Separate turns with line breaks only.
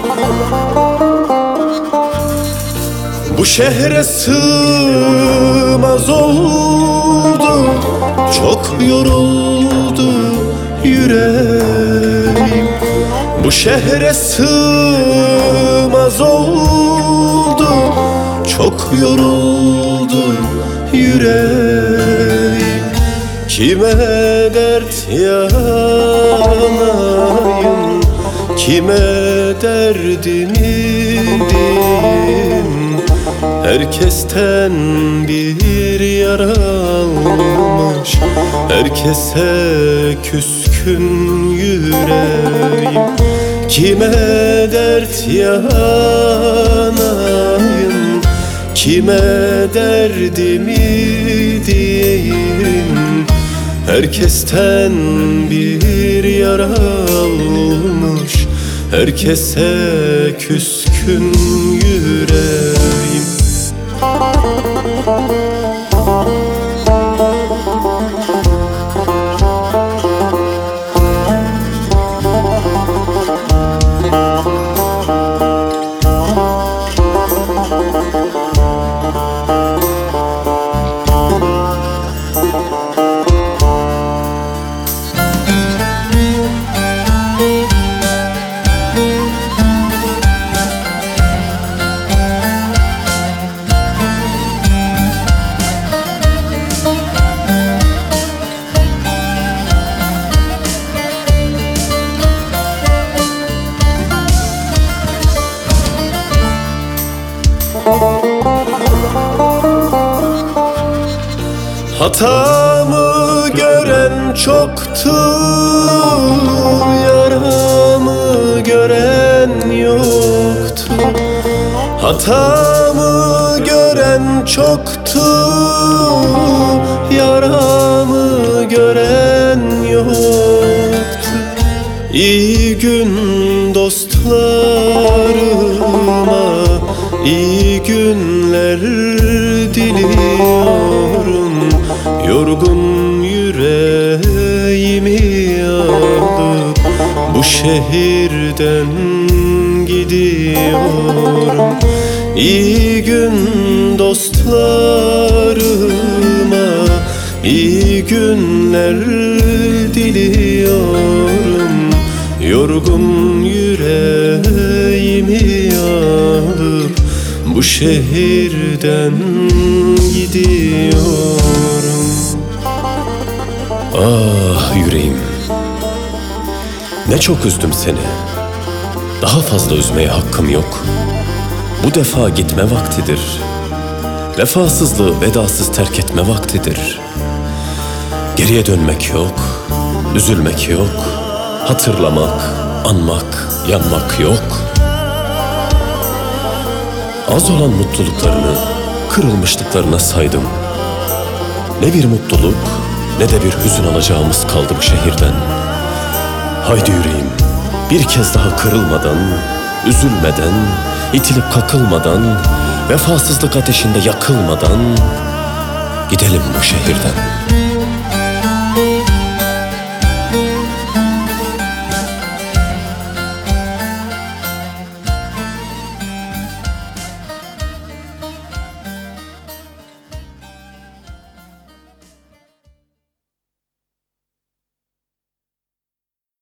Bu şehre sığmaz oldu, çok yoruldu yüreğim. Bu şehre sığmaz oldu, çok yoruldu yüreğim. Kime dert yanayım, kime derdimi diyeyim? Herkesten bir yara almış, herkese küskün yüreğim. Kime dert yanayım, kime derdimi diyeyim? Herkesten bir yara almış, herkese küskün yüreğim. Hatamı gören çoktu, yaramı gören yoktu. Hatamı gören çoktu, yaramı gören yoktu. İyi gün dostlarıma, iyi günler diliyorum. Yorgun yüreğimi alıp bu şehirden gidiyorum. İyi gün dostlarıma, iyi günler diliyorum. Yorgun yüreğimi alıp bu şehirden gidiyorum. Ah yüreğim, ne çok üzdüm seni. Daha fazla üzmeye hakkım yok. Bu defa gitme vaktidir. Vefasızlığı vedasız terk etme vaktidir. Geriye dönmek yok, üzülmek yok. Hatırlamak, anmak, yanmak yok. Az olan mutluluklarını, kırılmışlıklarına saydım. Ne bir mutluluk, ne de bir hüzün alacağımız kaldı bu şehirden. Haydi yüreğim, bir kez daha kırılmadan, üzülmeden, itilip kakılmadan, vefasızlık ateşinde yakılmadan gidelim bu şehirden.